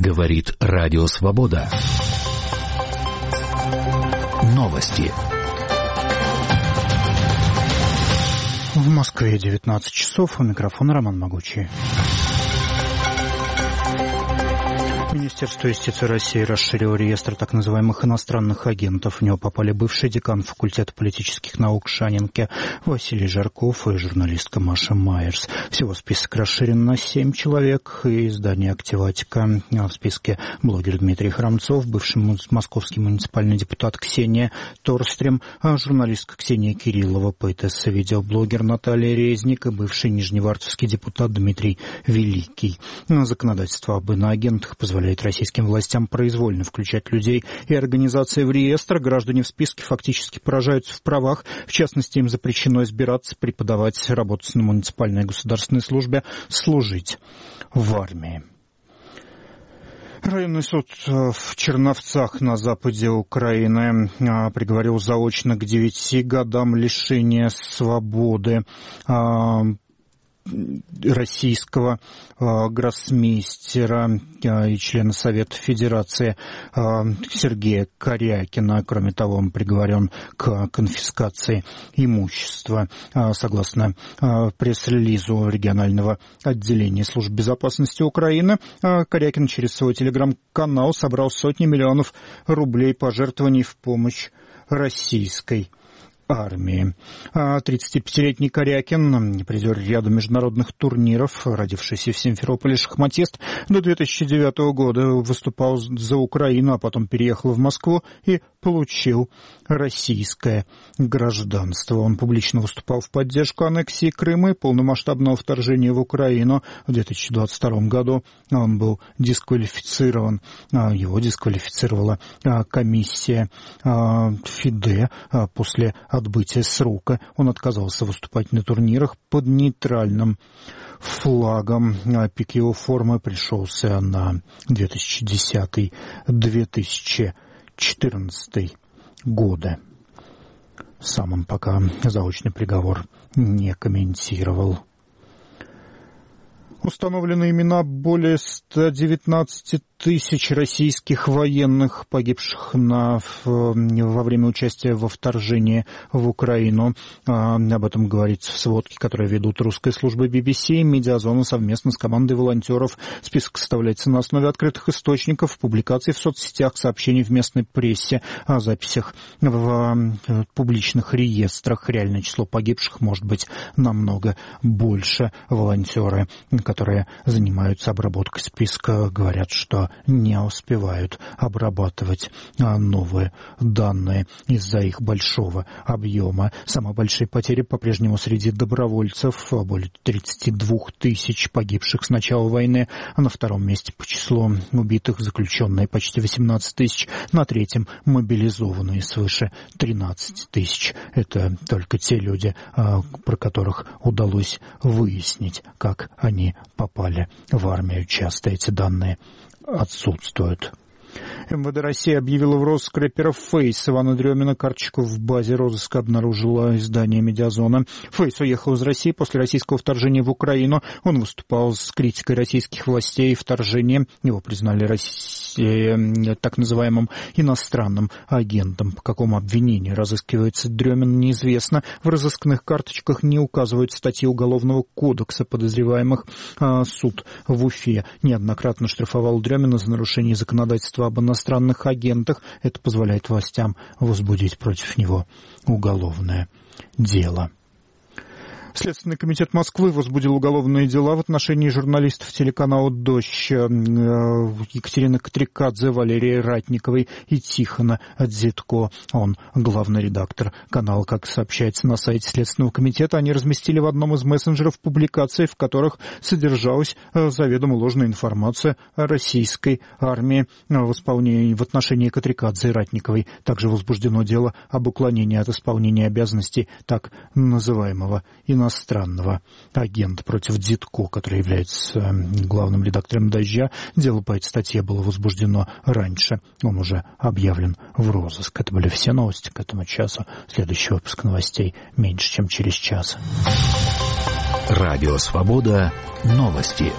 Говорит Радио Свобода. Новости. В Москве 19 часов. У микрофона Роман Могучий. Министерство юстиции России расширило реестр так называемых иностранных агентов. В него попали бывший декан факультета политических наук Шанинки Василий Жарков и журналистка Маша Майерс. Всего список расширен на 7 человек. И издание «Активатика». В списке блогер Дмитрий Храмцов, бывший московский муниципальный депутат Ксения Торстрем, журналистка Ксения Кириллова, поэтесса, видеоблогер Наталья Резник и бывший нижневартовский депутат Дмитрий Великий. Законодательство об иноагентах позволяет российским властям произвольно включать людей и организации в реестр. Граждане в списке фактически поражаются в правах. В частности, им запрещено избираться, преподавать, работать на муниципальной и государственной службе, служить в армии. Районный суд в Черновцах на западе Украины приговорил заочно к 9 годам лишения свободы российского гроссмейстера и члена Совета Федерации Сергея Корякина. Кроме того, он приговорен к конфискации имущества. Согласно пресс-релизу регионального отделения Службы безопасности Украины, Корякин через свой телеграм-канал собрал сотни миллионов рублей пожертвований в помощь российской армии. 35-летний Корякин, призер ряда международных турниров, родившийся в Симферополе шахматист, до 2009 года выступал за Украину, а потом переехал в Москву и получил российское гражданство. Он публично выступал в поддержку аннексии Крыма и полномасштабного вторжения в Украину. В 2022 году он был дисквалифицирован. Его дисквалифицировала комиссия ФИДЕ после отбытия срока. Он отказался выступать на турнирах под нейтральным флагом. Пик его формы пришелся на 2010-2014 годы. Сам он пока заочный приговор не комментировал. Установлены имена более 119 тысяч российских военных, погибших во время участия во вторжении в Украину. Об этом говорится в сводке, которую ведут русская служба BBC и Медиазона совместно с командой волонтеров. Список составляется на основе открытых источников, публикаций в соцсетях, сообщений в местной прессе, о записях в публичных реестрах. Реальное число погибших может быть намного больше. Волонтеры, которые занимаются обработкой списка, говорят, что не успевают обрабатывать новые данные из-за их большого объема. Самые большие потери по-прежнему среди добровольцев. Более 32 тысяч погибших с начала войны. А на втором месте по числу убитых заключенные почти 18 тысяч. На третьем мобилизованные свыше 13 тысяч. Это только те люди, про которых удалось выяснить, как они попали в армию. Часто эти данные отсутствуют. МВД России объявила в розыск рэпера Фейс. Ивана Дремина карточку в базе розыска обнаружило издание «Медиазона». Фейс уехал из России после российского вторжения в Украину. Он выступал с критикой российских властей вторжения. Его признали так называемым иностранным агентом. По какому обвинению разыскивается Дремин, неизвестно. В розыскных карточках не указывают статьи Уголовного кодекса подозреваемых. Суд в Уфе неоднократно штрафовал Дремина за нарушение законодательства об иностранных агентах. Это позволяет властям возбудить против него уголовное дело. Следственный комитет Москвы возбудил уголовные дела в отношении журналистов телеканала «Дождь» Екатерины Катрикадзе, Валерии Ратниковой и Тихона Дзитко. Он главный редактор канала. Как сообщается на сайте Следственного комитета, они разместили в одном из мессенджеров публикации, в которых содержалась заведомо ложная информация о российской армии в отношении Катрикадзе и Ратниковой. Также возбуждено дело об уклонении от исполнения обязанностей так называемого иностранного агента против Дзитко, который является главным редактором «Дождя». Дело по этой статье было возбуждено раньше. Он уже объявлен в розыск. Это были все новости к этому часу. Следующий выпуск новостей меньше, чем через час. Радио «Свобода». Новости.